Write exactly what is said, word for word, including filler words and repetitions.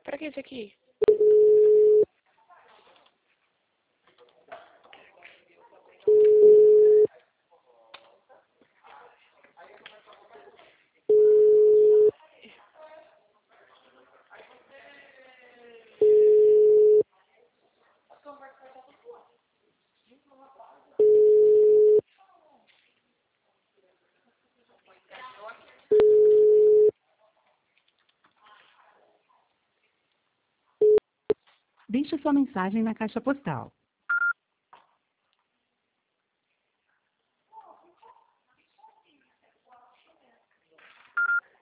Pra que isso aqui? Deixe sua mensagem na caixa postal